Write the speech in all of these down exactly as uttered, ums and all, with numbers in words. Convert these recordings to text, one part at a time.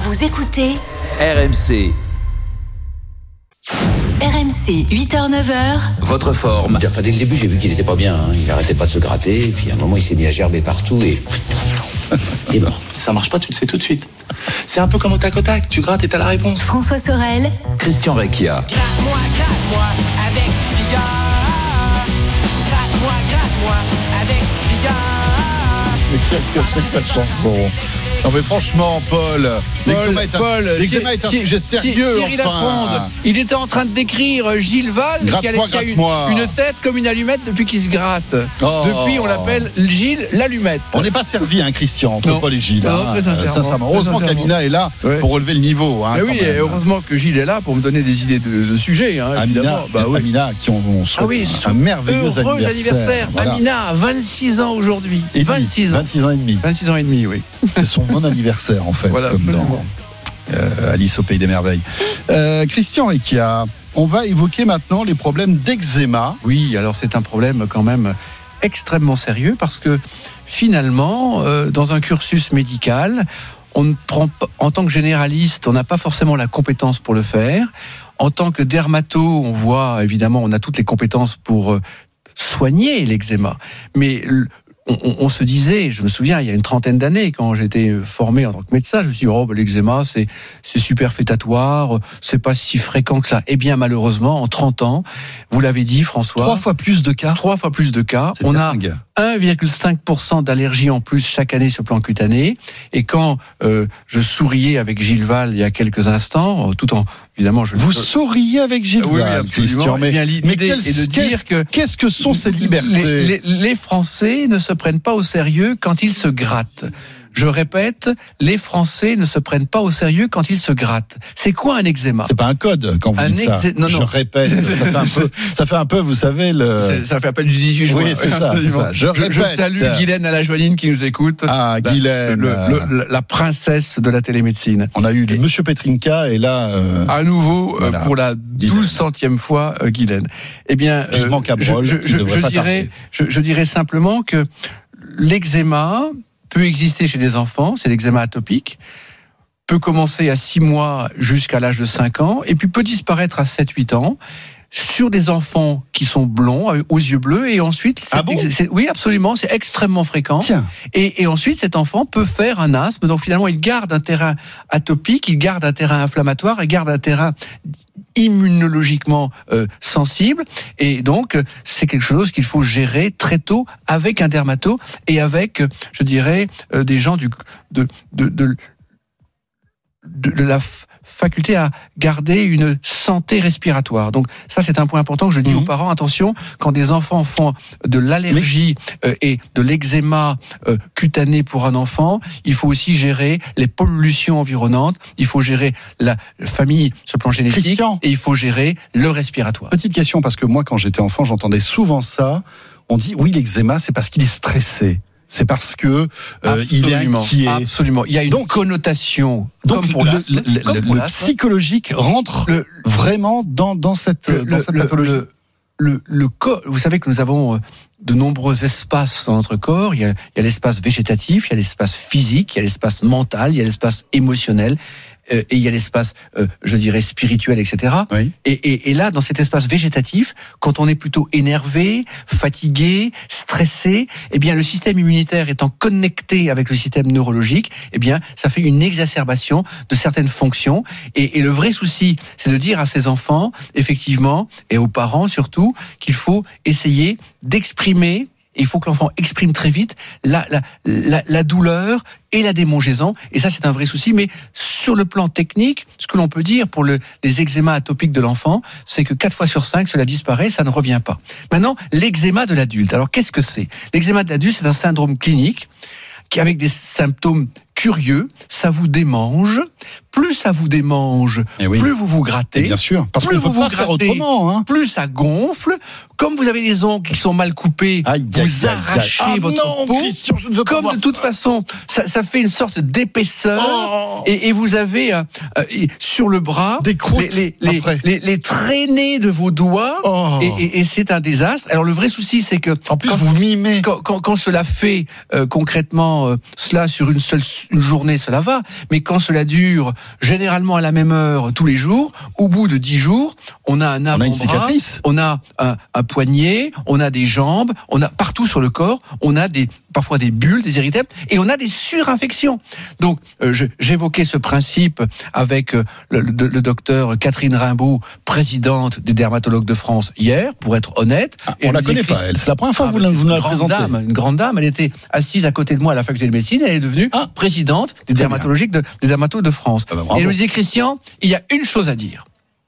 Vous écoutez R M C. R M C, huit heures neuf heures. Votre forme. Enfin, dès le début, j'ai vu qu'il était pas bien. Hein. Il arrêtait pas de se gratter. Et puis, à un moment, il s'est mis à gerber partout et... il est mort. Ça marche pas, tu le sais tout de suite. C'est un peu comme au tac au tac. Tu grattes et t'as la réponse. François Sorel. Christian Recchia. Gratte-moi, gratte-moi avec vigueur. Gratte-moi, gratte-moi avec vigueur. Mais qu'est-ce que c'est que cette chanson ? Non mais franchement, Paul, l'eczéma est un, Paul, l'eczéma est un Thi- sujet sérieux. Thierry Enfin, Lafronde, il était en train de décrire Gilles Val, qui a, Gratte-moi, qui a une, gratte-moi. une tête comme une allumette depuis qu'il se gratte. Oh. Depuis, on l'appelle Gilles l'allumette. on n'est pas servi, hein, Christian, entre Non. Paul et Gilles. Non, hein, très sincèrement. euh, sincèrement. Très Heureusement sincèrement. qu'Amina est là Ouais. pour relever le niveau. Hein, Mais quand oui, même. et heureusement que Gilles est là pour me donner des idées de, de sujets. Hein, Amina, évidemment. Bah, oui. Amina, qui on, on souhaite Ah oui, un merveilleux heureux anniversaire. anniversaire. Voilà. Amina a vingt-six ans aujourd'hui. Et demi, vingt-six ans. vingt-six ans et demi. vingt-six ans et demi, oui. C'est son bon anniversaire, en fait, Voilà, comme absolument. dans euh, Alice au Pays des Merveilles. Euh, Christian Recchia, on va évoquer maintenant les problèmes d'eczéma. Oui, alors c'est un problème quand même extrêmement sérieux parce que finalement, euh, dans un cursus médical, on ne prend pas, en tant que généraliste, on n'a pas forcément la compétence pour le faire. En tant que dermato, on voit évidemment, on a toutes les compétences pour euh, soigner l'eczéma, mais le, On, on, on se disait, je me souviens, il y a une trentaine d'années, quand j'étais formé en tant que médecin, je me suis dit, oh, bah, l'eczéma, c'est, c'est superfétatoire, c'est pas si fréquent que ça. Eh bien, malheureusement, en trente ans, vous l'avez dit, François. Trois fois plus de cas. Trois fois plus de cas. C'est on dingue. a un virgule cinq pour cent d'allergies en plus chaque année sur le plan cutané. Et quand euh, je souriais avec Gilles Val il y a quelques instants, tout en, évidemment, je... Vous souriez avec Gilles Oui, oui, Val, absolument. Christian, mais, Eh bien, l'idée mais quel- est de qu'est-ce, dire que qu'est-ce que sont ces libertés les, les, les Français ne se prennent pas au sérieux quand ils se grattent. Je répète, les Français ne se prennent pas au sérieux quand ils se grattent. C'est quoi un eczéma ? C'est pas un code quand vous Un dites ça. exé- non, non. Je répète, ça fait un peu, ça fait un peu, vous savez le. C'est- Ça fait appel du dix-huit juin. Oui, c'est ça, c'est ça. Je Je, je répète. salue Guylaine Alajoanine qui nous écoute. Ah, La- Guylaine. le- le- la princesse de la télémédecine. On a eu le Monsieur Petrinka et là. Euh, À nouveau, Voilà. euh, pour la douze centième fois, euh, Guylaine. Eh bien, euh, Vivement Cabrol, je, qui je, devrait je pas dirais, tarder. je, je dirais simplement que l'eczéma peut exister chez des enfants, c'est l'eczéma atopique, peut commencer à six mois jusqu'à l'âge de cinq ans, et puis peut disparaître à sept huit ans, sur des enfants qui sont blonds, avec- aux yeux bleus, et ensuite... Ah c'est- bon c'est- oui, absolument, c'est extrêmement fréquent. Tiens. Et, et ensuite, cet enfant peut faire un asthme. Donc finalement, il garde un terrain atopique, il garde un terrain inflammatoire, il garde un terrain immunologiquement euh, sensible. Et donc, euh, c'est quelque chose qu'il faut gérer très tôt avec un dermato et avec, euh, je dirais, euh, des gens du, de, de, de, de, de la f- faculté à garder une santé respiratoire. Donc ça, c'est un point important que je dis Mhm. aux parents. Attention, quand des enfants font de l'allergie euh, et de l'eczéma euh, cutané pour un enfant, il faut aussi gérer les pollutions environnantes, il faut gérer la famille sur le plan génétique Christian. et il faut gérer le respiratoire. Petite question, parce que moi, quand j'étais enfant, j'entendais souvent ça. On dit, oui, l'eczéma, c'est parce qu'il est stressé. C'est parce que euh, il est Absolument, inquiet. Absolument. Il y a une Donc- connotation Donc, comme pour le, l'asthme, le- comme le- pour le l'asthme. psychologique rentre Le- vraiment dans, dans cette, le, dans le- cette le- pathologie. le- le, le corps, vous savez que nous avons euh, de nombreux espaces dans notre corps. Il y a, il y a l'espace végétatif, il y a l'espace physique, il y a l'espace mental, il y a l'espace émotionnel, euh, et il y a l'espace, euh, je dirais, spirituel, et cetera. Oui. Et, et, et là, dans cet espace végétatif, quand on est plutôt énervé, fatigué, stressé, eh bien, le système immunitaire étant connecté avec le système neurologique, eh bien, ça fait une exacerbation de certaines fonctions. Et, et le vrai souci, c'est de dire à ces enfants, effectivement, et aux parents surtout, qu'il faut essayer d'exprimer. Et il faut que l'enfant exprime très vite la, la, la, la douleur et la démangeaison. Et ça, c'est un vrai souci. Mais sur le plan technique, ce que l'on peut dire pour le, les eczémas atopiques de l'enfant, c'est que quatre fois sur cinq, cela disparaît, ça ne revient pas. Maintenant, l'eczéma de l'adulte. Alors, qu'est-ce que c'est ? L'eczéma de l'adulte, c'est un syndrome clinique qui, avec des symptômes curieux, ça vous démange. Plus ça vous démange, Eh oui. plus vous vous grattez. Et bien sûr, parce Plus qu'on ne vous peut vous pas faire grattez, autrement. Hein. plus ça gonfle. Comme vous avez des ongles qui sont mal coupés, Aïe, vous aïe, aïe, aïe. arrachez Ah votre non, peau. Christian, je ne veux pas Comme voir de toute ça. façon, ça, ça fait une sorte d'épaisseur. Oh. Et, et vous avez euh, euh, sur le bras Des croûtes les, les, après. les, les traînées de vos doigts. Oh. Et, et, et c'est un désastre. Alors le vrai souci, c'est que En plus, quand, vous mimez. quand, quand, quand cela fait euh, concrètement euh, cela sur une seule une journée, cela va. Mais quand cela dure généralement à la même heure tous les jours, au bout de dix jours, on a un avant-bras, on a une cicatrice, on a un, un poignet, on a des jambes, on a partout sur le corps, on a des parfois des bulles, des érythèmes, et on a des surinfections. Donc, euh, je, j'évoquais ce principe avec euh, le, le, le docteur Catherine Rimbaud, présidente des dermatologues de France hier, pour être honnête. Ah, et on la nous connaît écrit... pas, elle. C'est la première fois ah, que vous, vous nous la présentez. Dame, une grande dame, elle était assise à côté de moi à la faculté de médecine, et elle est devenue ah, présidente des dermatologiques de, des dermatologues de France. Ah bah, et elle me disait, Christian, il y a une chose à dire.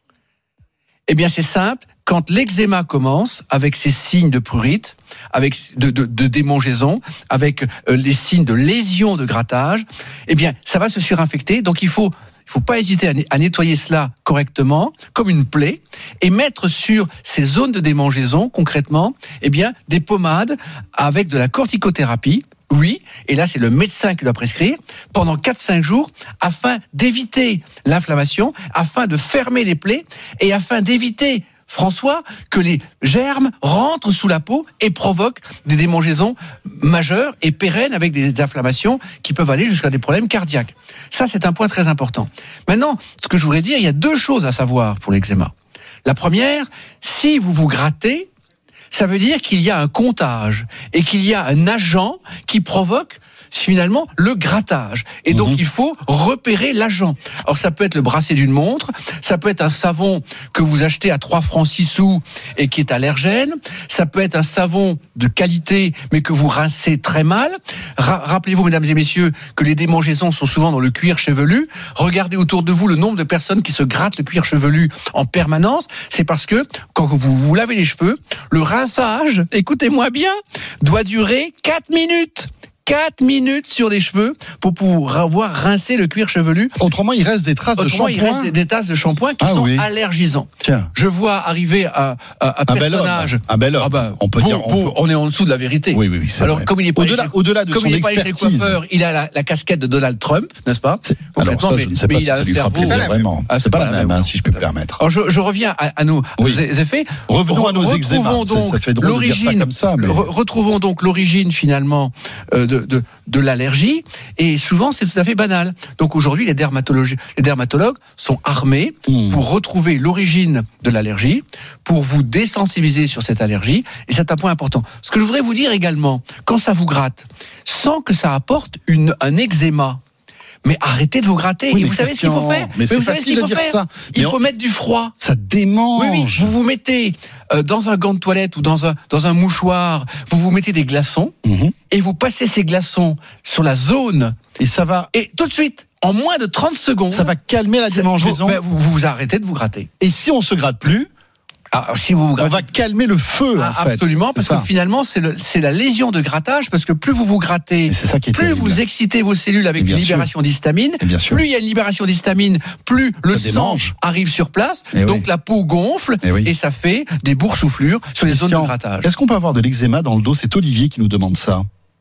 Eh bien, c'est simple. Quand l'eczéma commence, avec ses signes de prurite, avec de, de, de démangeaison, avec euh, les signes de lésion de grattage, eh bien, ça va se surinfecter. Donc, il faut, il faut pas hésiter à, à nettoyer cela correctement, comme une plaie, et mettre sur ces zones de démangeaison, concrètement, eh bien, des pommades avec de la corticothérapie. Oui, et là c'est le médecin qui doit prescrire pendant quatre à cinq jours afin d'éviter l'inflammation, afin de fermer les plaies et afin d'éviter, François, que les germes rentrent sous la peau et provoquent des démangeaisons majeures et pérennes avec des inflammations qui peuvent aller jusqu'à des problèmes cardiaques. Ça, c'est un point très important. Maintenant, ce que je voudrais dire, il y a deux choses à savoir pour l'eczéma. La première, si vous vous grattez, ça veut dire qu'il y a un comptage et qu'il y a un agent qui provoque finalement le grattage. Et donc, mmh. il faut repérer l'agent. Alors, ça peut être le bracelet d'une montre, ça peut être un savon que vous achetez à trois francs six sous et qui est allergène, ça peut être un savon de qualité mais que vous rincez très mal. Ra- rappelez-vous, mesdames et messieurs, que les démangeaisons sont souvent dans le cuir chevelu. Regardez autour de vous le nombre de personnes qui se grattent le cuir chevelu en permanence. C'est parce que quand vous vous lavez les cheveux, le rinçage, écoutez-moi bien, doit durer quatre minutes. quatre minutes sur les cheveux pour pouvoir avoir rincé le cuir chevelu. Autrement, il reste des traces Autrement, de shampoing. il reste des, des traces de shampoing qui ah, sont oui. allergisants. Tiens. Je vois arriver à, à, à un personnage. Bel homme. Un bel homme. Ah bah, on peut bon, dire. On, bon, peut... on est en dessous de la vérité. Oui, oui, oui. C'est Alors, vrai. comme il est pas au-delà, chez, au-delà de comme son il est pas expertise. Coiffeur, il a la, la casquette de Donald Trump, n'est-ce pas? Alors ça, mais, je ne sais mais pas il si a ça un lui fera cerveau. plaisir vraiment. Ah, c'est pas la même, hein, si je peux me permettre. Alors, je, je reviens à, à nos oui. effets. Revenons Re- à nos eczémas. donc Ça fait drôle de dire ça comme ça. Mais... Re- retrouvons donc l'origine finalement euh, de, de, de l'allergie. Et souvent, c'est tout à fait banal. Donc aujourd'hui, les dermatologues, les dermatologues sont armés mmh. pour retrouver l'origine de l'allergie, pour vous désensibiliser sur cette allergie. Et c'est un point important. Ce que je voudrais vous dire également, quand ça vous gratte, sans que ça apporte une, un eczéma, mais arrêtez de vous gratter. Oui, et vous savez ce qu'il faut faire. Mais, mais c'est vous savez ce qu'il faut faire. Ça. Il mais faut on... mettre du froid. Ça démange. Oui, oui. Vous vous mettez euh, dans un gant de toilette ou dans un dans un mouchoir. Vous vous mettez des glaçons mmh. et vous passez ces glaçons sur la zone. Et ça va. Et tout de suite, en moins de trente secondes, ça va calmer la démangeaison. Vous, ben, vous, vous arrêtez de vous gratter. Et si on se gratte plus? Ah, si vous vous on va calmer le feu, ah, en fait. Absolument, parce ça. que finalement, c'est, le, c'est la lésion de grattage, parce que plus vous vous grattez, c'est ça qui est plus terrible. vous excitez vos cellules avec une libération sûr. d'histamine, plus il y a une libération d'histamine, plus ça le démange. sang arrive sur place, et donc oui. la peau gonfle, et, oui. et ça fait des boursouflures sur les Christian, zones de grattage. Est-ce qu'on peut avoir de l'eczéma dans le dos? C'est Olivier qui nous demande ça.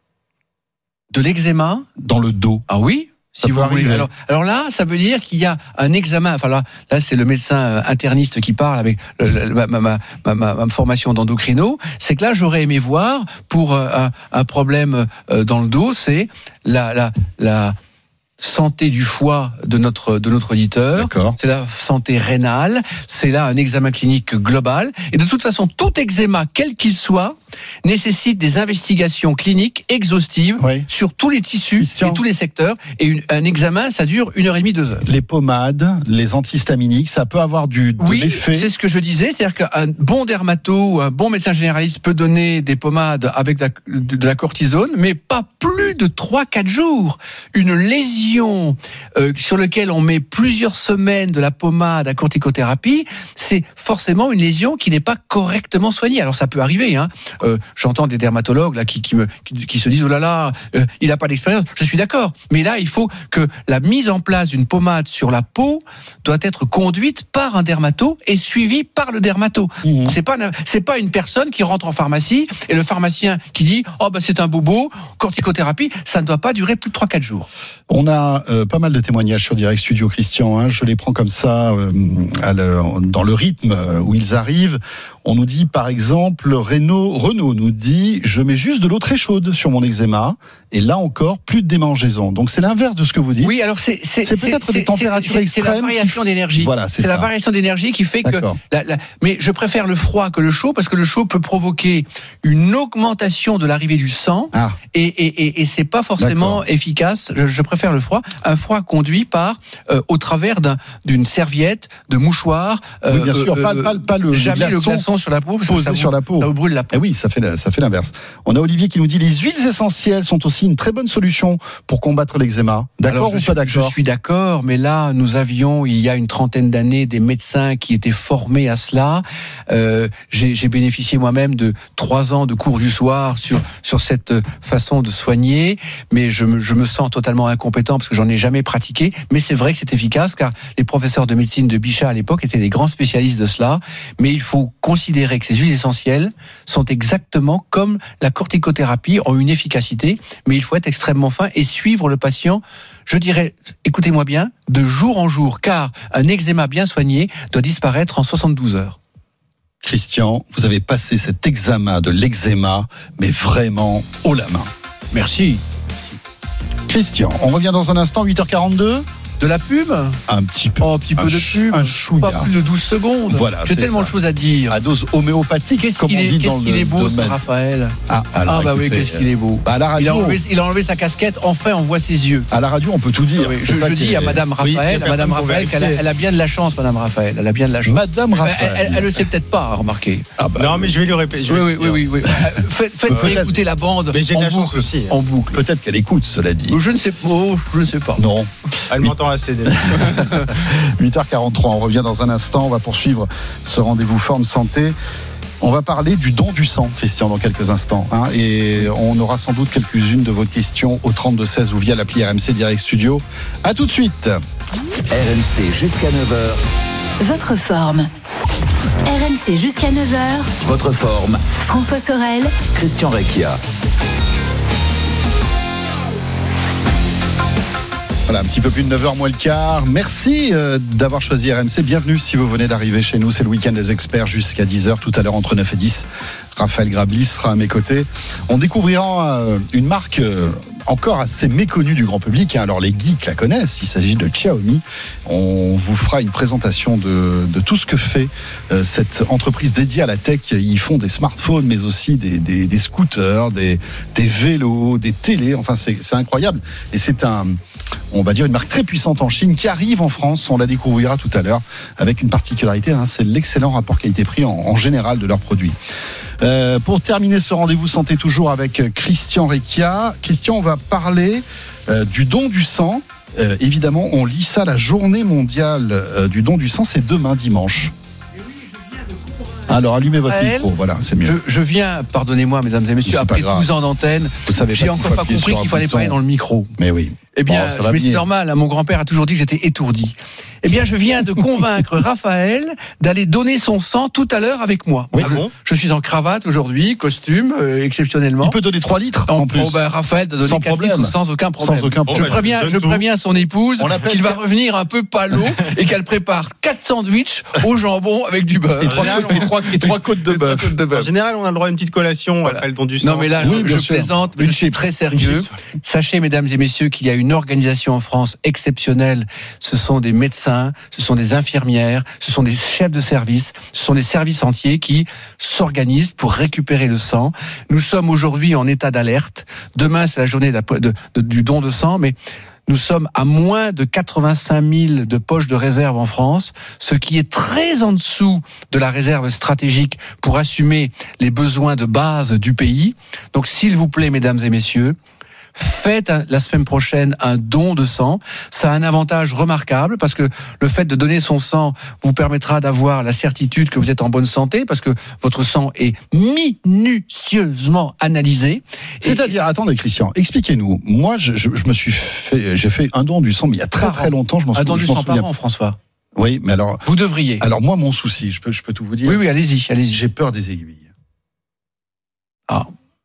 De l'eczéma dans le dos? Ah oui. Si vous voulez. Alors, alors là, ça veut dire qu'il y a un examen. Enfin là, là c'est le médecin interniste qui parle avec le, le, ma, ma, ma, ma, ma formation d'endocrino. C'est que là, j'aurais aimé voir pour un, un problème dans le dos, c'est la, la, la santé du foie de notre de notre auditeur. D'accord. C'est la santé rénale. C'est là un examen clinique global. Et de toute façon, tout eczéma, quel qu'il soit, nécessite des investigations cliniques exhaustives oui. sur tous les tissus Christian. et tous les secteurs. Et une, un examen, ça dure une heure et demie, deux heures. Les pommades, les antihistaminiques, ça peut avoir du de oui, l'effet. C'est ce que je disais, c'est-à-dire qu'un bon dermato, un bon médecin généraliste peut donner des pommades avec de la, de la cortisone, mais pas plus de trois à quatre jours. Une lésion euh, sur laquelle on met plusieurs semaines de la pommade à corticothérapie, c'est forcément une lésion qui n'est pas correctement soignée. Alors ça peut arriver, hein. Euh, j'entends des dermatologues là qui, qui me qui, qui se disent oh là là, euh, il n'a pas d'expérience. Je suis d'accord, mais là il faut que la mise en place d'une pommade sur la peau doit être conduite par un dermato et suivie par le dermato. Mmh. C'est pas c'est pas une personne qui rentre en pharmacie et le pharmacien qui dit oh bah c'est un bobo, corticothérapie, ça ne doit pas durer plus de trois à quatre jours. On a euh, pas mal de témoignages sur Direct Studio, Christian. Hein, je les prends comme ça, euh, à le, dans le rythme où ils arrivent. On nous dit, par exemple, Renaud, Renaud nous dit, je mets juste de l'eau très chaude sur mon eczéma, et là encore, plus de démangeaison. Donc c'est l'inverse de ce que vous dites. Oui, alors c'est c'est C'est peut-être des températures c'est- c'est extrêmes la variation qui- d'énergie. Voilà, c'est C'est la ça. variation d'énergie qui fait que. D'accord. La, la- mais je préfère le froid que le chaud parce que le chaud peut provoquer une augmentation de l'arrivée du sang Ah, et, et, et, et c'est pas forcément D'accord. efficace. Je, je préfère le froid. Un froid conduit par euh, au travers d'un, d'une serviette, de mouchoir. oui, bien euh, sûr, euh, pas, pas, pas le, le jamais le glaçon glaçon sur la peau parce que posé ça vous, sur la peau. ça vous brûle la peau. Eh oui, ça fait, la- ça fait l'inverse. On a Olivier qui nous dit, les huiles essentielles sont aussi une très bonne solution pour combattre l'eczéma. D'accord Alors, ou je pas suis- d'accord? Je suis d'accord, mais là, nous avions, il y a une trentaine d'années, des médecins qui étaient formés à cela. Euh, j'ai, j'ai bénéficié moi-même de trois ans de cours du soir sur sur cette façon de soigner, mais je me, je me sens totalement incompétent parce que j'en ai jamais pratiqué. Mais c'est vrai que c'est efficace, car les professeurs de médecine de Bichat à l'époque étaient des grands spécialistes de cela. Mais il faut considérer que ces huiles essentielles sont exactement comme la corticothérapie, ont une efficacité, mais il faut être extrêmement fin et suivre le patient, je dirais, écoutez-moi bien, de jour en jour, car un eczéma bien soigné doit disparaître en soixante-douze heures. Christian, vous avez passé cet examen de l'eczéma, mais vraiment haut la main. Merci. Christian, on revient dans un instant, huit heures quarante-deux. De la pub? Un petit peu. Oh, un petit peu un de ch- pub. un chouïa. Pas plus de douze secondes. Voilà, J'ai c'est tellement ça. de choses à dire. À dose homéopathique, Qu'est-ce comme qu'il on est, dit qu'est-ce dans qu'il le est beau, ce domaine. Raphaël. Ah, alors, Ah bah oui, écoutez, qu'est-ce qu'il est beau. bah, à la Il a, radio, enlevé, il a enlevé sa casquette, enfin on voit ses yeux. à la radio, on peut tout dire. Oui, C'est je ça je qui dis est- à Madame Oui, Raphaël, quelqu'un à Madame pour Raphaël qu'elle a, vérifier. elle a bien de la chance, Madame Raphaël. Elle a bien de la chance. Madame Elle, Raphaël. elle, elle le sait peut-être pas, remarquez. Ah bah, Non, mais je vais lui répéter. je vais Oui, lui oui, oui, dire. oui, oui. Euh, Faites, faites Peut-être. réécouter la bande Mais j'ai de en la chance boucle. aussi. En boucle. peut-être qu'elle écoute, cela dit. Je ne sais pas. Oh, je ne sais pas. Non. Elle m'entend assez déjà. huit heures quarante-trois, on revient dans un instant, on va poursuivre ce rendez-vous Forme Santé. On va parler du don du sang, Christian, dans quelques instants. Hein, et on aura sans doute quelques-unes de vos questions au trente-deux seize ou via l'appli R M C Direct Studio. A tout de suite. R M C jusqu'à neuf heures. Votre forme. R M C jusqu'à neuf heures. Votre forme. François Sorel. Christian Recchia. Voilà, un petit peu plus de neuf heures moins le quart. Merci euh, d'avoir choisi R M C. Bienvenue si vous venez d'arriver chez nous. C'est le week-end des experts jusqu'à dix heures. Tout à l'heure, entre neuf et dix, Raphaël Grablis sera à mes côtés. On découvrira euh, une marque euh, encore assez méconnue du grand public. Hein. Alors, les geeks la connaissent. Il s'agit de Xiaomi. On vous fera une présentation de, de tout ce que fait euh, cette entreprise dédiée à la tech. Ils font des smartphones, mais aussi des, des, des scooters, des, des vélos, des télés. Enfin, c'est, c'est incroyable. Et c'est un... on va dire une marque très puissante en Chine qui arrive en France, on la découvrira tout à l'heure, avec une particularité, hein, c'est l'excellent rapport qualité-prix en, en général de leurs produits. Euh, pour terminer ce rendez-vous santé toujours avec Christian Recchia. Christian, on va parler euh, du don du sang. Euh, évidemment, on lit ça, la journée mondiale euh, du don du sang, c'est demain dimanche. Alors, allumez votre Raphaël, micro, voilà, c'est mieux. Je, je viens, pardonnez-moi, mesdames et messieurs, C'est pas après grave. douze ans d'antenne, Vous savez j'ai pas qu'il encore faut pas appuyer compris sur un qu'il fallait bouton. parler dans le micro. Mais oui. Eh bien, Bon, ça va mais c'est venir. normal, hein, mon grand-père a toujours dit que j'étais étourdi. Eh bien, je viens de convaincre Raphaël d'aller donner son sang tout à l'heure avec moi. Oui. je, Ah bon je suis en cravate aujourd'hui, costume, euh, exceptionnellement. Il peut donner trois litres en, En- plus. oh, ben, Raphaël de donner Sans quatre problème. litres sans aucun problème. Sans aucun Je problème. bah, préviens, donne je tout. préviens son épouse On l'appelle qu'il va quatre- revenir un peu palo et qu'elle prépare quatre sandwichs au jambon avec du beurre. Et trois, côtes- et trois, et trois côtes de Et trois bœuf. côtes de En bœuf. général, on a le droit à une petite collation Voilà. après le don du sang. Non mais là, Oui, je, bien je sûr. plaisante, mais Une je suis chips. très Une sérieux. chips, Sachez, mesdames et messieurs, qu'il y a une organisation en France exceptionnelle. Ce sont des médecins, ce sont des infirmières, ce sont des chefs de service, ce sont des services entiers qui s'organisent pour récupérer le sang. Nous sommes aujourd'hui en état d'alerte. Demain, c'est la journée de la- de- de- du don de sang, mais nous sommes à moins de quatre-vingt-cinq mille de poches de réserve en France, ce qui est très en dessous de la réserve stratégique pour assumer les besoins de base du pays. Donc, s'il vous plaît, mesdames et messieurs, faites un- la semaine prochaine un don de sang. Ça a un avantage remarquable parce que le fait de donner son sang vous permettra d'avoir la certitude que vous êtes en bonne santé parce que votre sang est minutieusement analysé. Et- C'est-à-dire, attendez Christian, expliquez-nous. Moi, je, je, je me suis fait, j'ai fait un don du sang, mais il y a très Par très an. longtemps, je m'en un souviens. don du je m'en sang par souviens. an, François. Oui, mais alors, Vous devriez. alors moi, mon souci, je peux, je peux tout vous dire. Oui, oui, allez-y, allez-y. J'ai peur des aiguilles. Ah.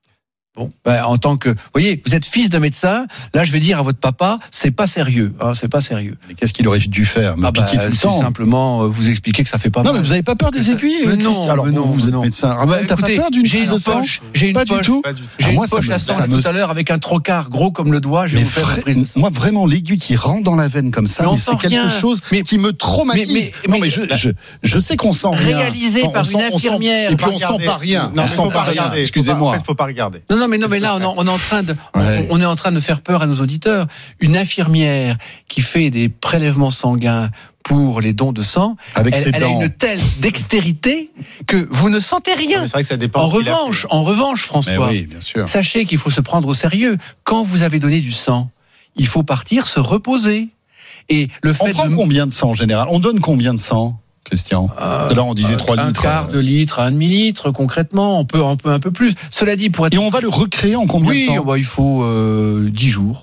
Bon, ben, en tant que, vous voyez, vous êtes fils de médecin. Là, je vais dire à votre papa, c'est pas sérieux. Hein, c'est pas sérieux. Mais qu'est-ce qu'il aurait dû faire? Me Ah bah, piquer tout le c'est temps. simplement euh, vous expliquer que ça fait pas Non, mal. mais vous avez pas peur des aiguilles? Mais Christian non, alors mais non, vous mais êtes non. médecin. Bah, Raphaël, t'as pas écoutez, peur d'une j'ai prise une de sang? poche, j'ai une Pas poche, du tout. Pas du tout. J'ai Ah, une moi, ça poche me- à ça sang me- tout à l'heure avec un trocard gros comme le doigt. Je vais Mais vous faire fra- une prise de sang. moi vraiment l'aiguille qui rentre dans la veine comme ça, Mais on mais c'est sent quelque rien. chose Mais- qui me traumatise. mais- mais- non mais- mais je, je, je sais qu'on sent rien. Réalisé Enfin, par on une sent- on sent- infirmière. Et puis Faut on sent regarder. pas rien. Non, on mais sent faut pas rien. regarder. Excusez-moi. En fait, faut pas regarder. Non, non, mais non, mais là, on, en- on est en train de, on, Ouais. on est en train de faire peur à nos auditeurs. Une infirmière qui fait des prélèvements sanguins pour les dons de sang, Avec elle, ses elle a dents. une telle dextérité que vous ne sentez rien. C'est vrai que ça dépend. En de qui l'a revanche, fait. en revanche, Mais François, oui, bien sûr. sachez qu'il faut se prendre au sérieux. Quand vous avez donné du sang, il faut partir se reposer. Et le On fait prend de combien de sang en général? On donne combien de sang, Christian? Tout à l'heure on disait trois un litres. quart de litre à un demi-litre, concrètement, on peut, on peut un peu plus. Cela dit, pour être Et on va le recréer en combien oui, de temps? bah, il faut euh, dix jours.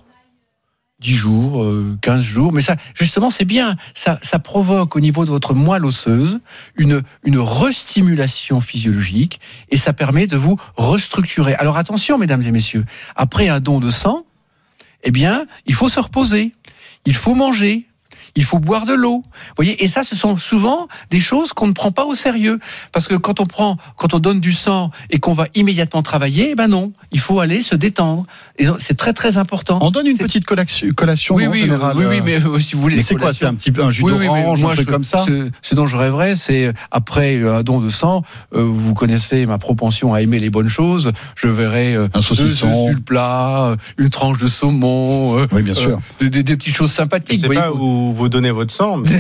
dix jours, euh, quinze jours. Mais ça, justement, c'est bien. Ça, ça provoque au niveau de votre moelle osseuse une, une restimulation physiologique et ça permet de vous restructurer. Alors attention, mesdames et messieurs, après un don de sang, eh bien, il faut se reposer. Il faut manger. Il faut boire de l'eau. Vous voyez, et ça, ce sont souvent des choses qu'on ne prend pas au sérieux. Parce que quand on prend, quand on donne du sang et qu'on va immédiatement travailler, eh ben non, il faut aller se détendre. Et donc, c'est très très important. On donne une C'est- petite collation, collation Oui, non, oui, en général, oui, oui, euh, mais euh, si vous voulez. Mais les c'est quoi? collations- C'est un petit peu un jus Oui, oui, mais d'orange, moi, un truc je- comme ça? Ce, ce dont je rêverais, c'est après un don de sang, euh, vous connaissez ma propension à aimer les bonnes choses. Je verrais euh, Un saucisson. deux œufs sur le plat, euh, une tranche de saumon, euh, Oui, bien sûr. euh, des, des- des petites choses Je sympathiques. sais vous pas voyez. où vous donnez votre sang, mais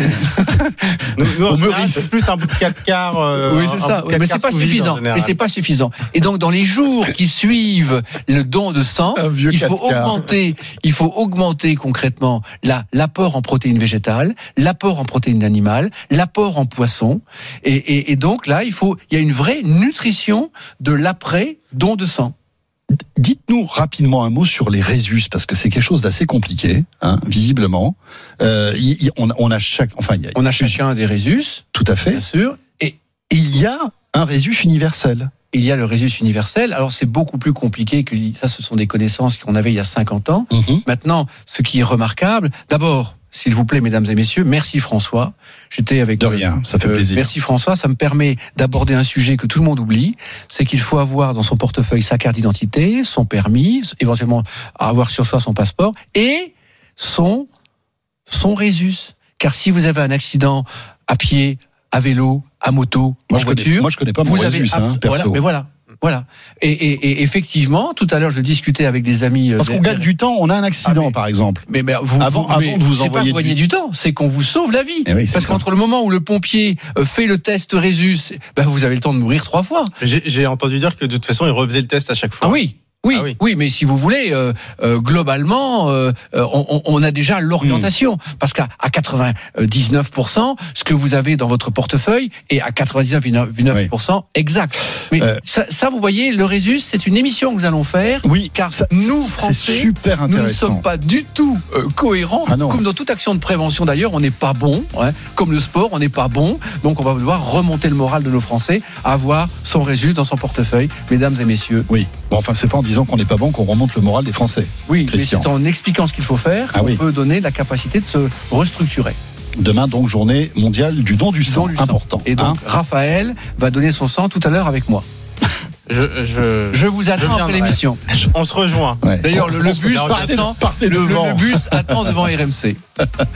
nous, nous, en Au général, Meurice. c'est plus un bout de quatre quarts. euh, Oui, un c'est bout ça. de Oui, quatre mais quarts c'est pas sous vide, en suffisant. général. Et c'est pas suffisant. Et donc, dans les jours qui suivent le don de sang, Un vieux il faut quatre quarts. augmenter, il faut augmenter concrètement la, l'apport en protéines végétales, l'apport en protéines animales, l'apport en poisson. Et, et, et donc là, il faut, il y a une vraie nutrition de l'après don de sang. Dites-nous rapidement un mot sur les résus, parce que c'est quelque chose d'assez compliqué, hein, visiblement. Euh, il- il- on, a- on a chaque, enfin, il y a, On a chacun des résus, tout à fait. bien sûr, et Il y a un résus universel. il y a le résus universel. Alors c'est beaucoup plus compliqué que ça. Ce sont des connaissances qu'on avait il y a cinquante ans. Mhm. Maintenant, ce qui est remarquable, d'abord, s'il vous plaît, mesdames et messieurs, merci François. J'étais avec De rien, ça fait euh, plaisir. Merci François, ça me permet d'aborder un sujet que tout le monde oublie, c'est qu'il faut avoir dans son portefeuille sa carte d'identité, son permis, éventuellement avoir sur soi son passeport et son son résus. Car si vous avez un accident à pied, à vélo, à moto, Moi, en je connais, voiture, moi, je connais pas mon vous avez résus, hein, abs- perso. voilà, mais voilà. Voilà. Et, et, et effectivement, tout à l'heure, je discutais avec des amis. euh, Parce qu'on des- gagne du temps, on a un accident, Ah, mais- par exemple. mais, mais vous, Avant- vous- avant mais de vous c'est pas envoyer vous gagner du- du temps, c'est qu'on vous sauve la vie. Eh oui, c'est Parce ça. qu'entre le moment où le pompier euh, fait le test Résus, ben vous avez le temps de mourir trois fois. J'ai j'ai entendu dire que de toute façon, ils refaisaient le test à chaque fois. Ah oui. Oui, Ah oui. oui, mais si vous voulez, euh, euh, globalement, euh, euh, on, on a déjà l'orientation, Hmm. parce qu'à à quatre-vingt-dix-neuf pour cent, ce que vous avez dans votre portefeuille est à quatre-vingt-dix-neuf virgule neuf pour cent exact. Mais Euh, ça, ça, vous voyez, le Résus, c'est une émission que nous allons faire. Oui, car ça- nous, c'est Français, super nous ne intéressant. sommes pas du tout euh, cohérents. Ah non. Comme dans toute action de prévention d'ailleurs, on n'est pas bon. Hein. Comme le sport, on n'est pas bon. Donc on va devoir remonter le moral de nos Français à avoir son Résus dans son portefeuille, mesdames et messieurs. Oui. Bon, enfin, c'est pas en disant qu'on n'est pas bon qu'on remonte le moral des Français. Oui, Christian. mais c'est en expliquant ce qu'il faut faire Ah qu'on oui. peut donner la capacité de se restructurer. Demain, donc, journée mondiale du don du sang. Don du sang. Important. Et donc, hein. Raphaël va donner son sang tout à l'heure avec moi. Je, je, Je vous attends après viendrai. l'émission. On se rejoint. Ouais. Sang. D'ailleurs, le, le On se- bus partez, attend- partez le- le- devant. le bus attend devant R M C.